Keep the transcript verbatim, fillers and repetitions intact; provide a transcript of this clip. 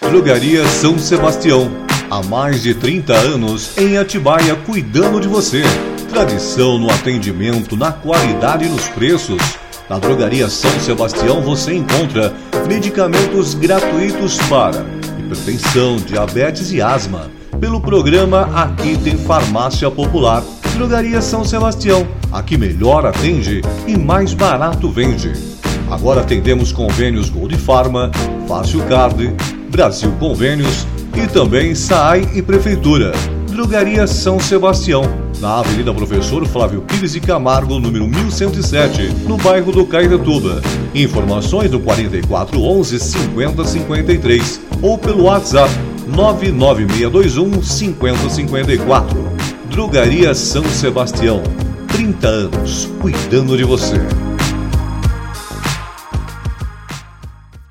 Drogaria São Sebastião. Há mais de trinta anos em Atibaia, cuidando de você. Tradição no atendimento, na qualidade e nos preços. Na Drogaria São Sebastião você encontra medicamentos gratuitos para hipertensão, diabetes e asma. Pelo programa Aqui Tem Farmácia Popular. Drogaria São Sebastião. Aqui melhor atende e mais barato vende. Agora atendemos convênios Gold Pharma, Fácil Card, Brasil Convênios e também S A A I e Prefeitura. Drogaria São Sebastião, na Avenida Professor Flávio Pires e Camargo, número mil cento e sete, no bairro do Cairatuba. Informações no quarenta e quatro, onze, cinquenta, cinquenta e três ou pelo WhatsApp nove nove seis dois um, cinquenta, cinquenta e quatro. Drogaria São Sebastião, trinta anos cuidando de você.